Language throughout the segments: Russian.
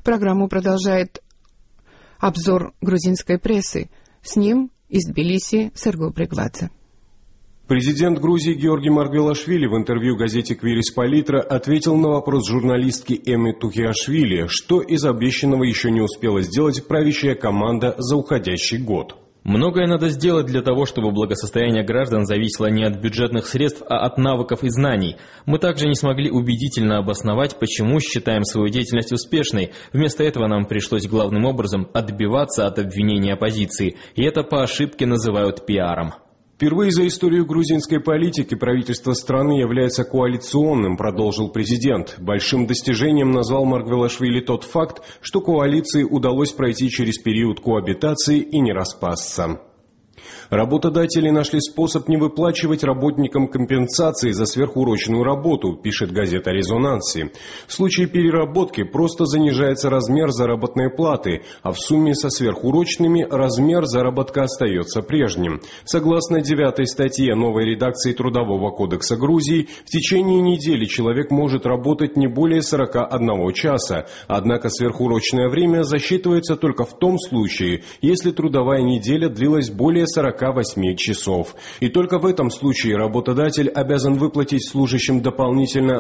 Программу продолжает обзор грузинской прессы. С ним из Тбилиси Серго Брегвадзе. Президент Грузии Георгий Маргвелашвили в интервью газете «Квирис Политра» ответил на вопрос журналистки Эммы Тухиашвили, что из обещанного еще не успела сделать правящая команда за уходящий год. Многое надо сделать для того, чтобы благосостояние граждан зависело не от бюджетных средств, а от навыков и знаний. Мы также не смогли убедительно обосновать, почему считаем свою деятельность успешной. Вместо этого нам пришлось главным образом отбиваться от обвинений оппозиции. И это по ошибке называют пиаром. Впервые за историю грузинской политики правительство страны является коалиционным, продолжил президент. Большим достижением назвал Маргвелашвили тот факт, что коалиции удалось пройти через период коабитации и не распасться. Работодатели нашли способ не выплачивать работникам компенсации за сверхурочную работу, пишет газета «Резонанси». В случае переработки просто занижается размер заработной платы, а в сумме со сверхурочными размер заработка остается прежним. Согласно 9 статье новой редакции Трудового кодекса Грузии, в течение недели человек может работать не более 41 часа, однако сверхурочное время засчитывается только в том случае, если трудовая неделя длилась более 48 часов. И только в этом случае работодатель обязан выплатить служащим дополнительно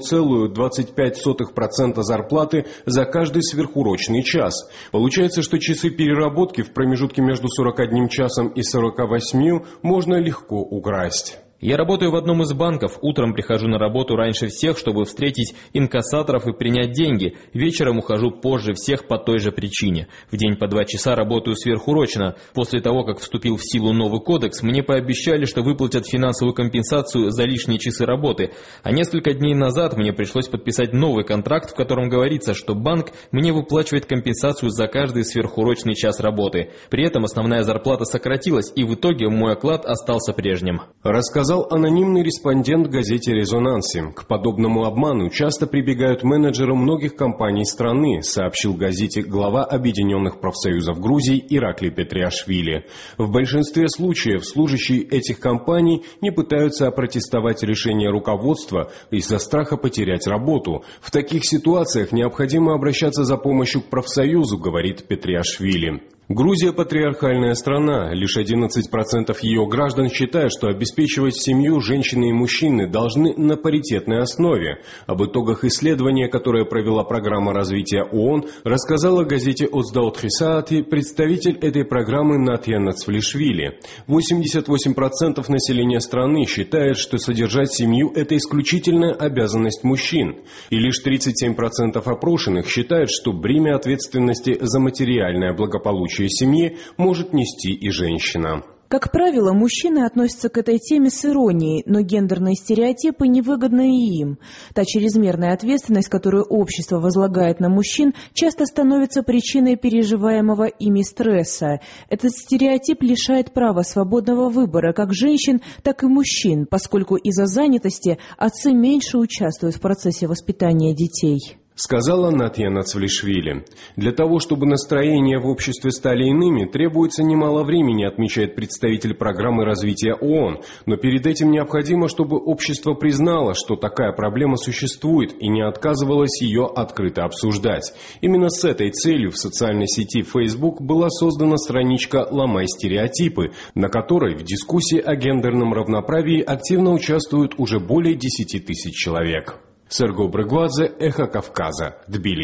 1,25% зарплаты за каждый сверхурочный час. Получается, что часы переработки в промежутке между 41 часом и 48 можно легко украсть. Я работаю в одном из банков, утром прихожу на работу раньше всех, чтобы встретить инкассаторов и принять деньги. Вечером ухожу позже всех по той же причине. В день по 2 часа работаю сверхурочно. После того, как вступил в силу новый кодекс, мне пообещали, что выплатят финансовую компенсацию за лишние часы работы. А несколько дней назад мне пришлось подписать новый контракт, в котором говорится, что банк мне выплачивает компенсацию за каждый сверхурочный час работы. При этом основная зарплата сократилась, и в итоге мой оклад остался прежним. Рассказал анонимный респондент газете «Резонанси». К подобному обману часто прибегают менеджеры многих компаний страны, сообщил газете глава Объединенных профсоюзов Грузии Ираклий Петриашвили. В большинстве случаев служащие этих компаний не пытаются опротестовать решение руководства из-за страха потерять работу. В таких ситуациях необходимо обращаться за помощью к профсоюзу, говорит Петриашвили. Грузия – патриархальная страна. Лишь 11% ее граждан считают, что обеспечивать семью женщины и мужчины должны на паритетной основе. Об итогах исследования, которое провела программа развития ООН, рассказала газете «Оцдаутхисаати» представитель этой программы Натья Нацвлишвили. 88% населения страны считает, что содержать семью – это исключительная обязанность мужчин. И лишь 37% опрошенных считают, что бремя ответственности за материальное благополучие семьи может нести и женщина. Как правило, мужчины относятся к этой теме с иронией, но гендерные стереотипы невыгодны и им. Та чрезмерная ответственность, которую общество возлагает на мужчин, часто становится причиной переживаемого ими стресса. Этот стереотип лишает права свободного выбора как женщин, так и мужчин, поскольку из-за занятости отцы меньше участвуют в процессе воспитания детей. Сказала Натья Нацвлишвили. Для того, чтобы настроения в обществе стали иными, требуется немало времени, отмечает представитель программы развития ООН. Но перед этим необходимо, чтобы общество признало, что такая проблема существует и не отказывалось ее открыто обсуждать. Именно с этой целью в социальной сети Facebook была создана страничка «Ломай стереотипы», на которой в дискуссии о гендерном равноправии активно участвуют уже более 10 тысяч человек. Серго Брегвадзе, Эхо Кавказа, Тбилиси.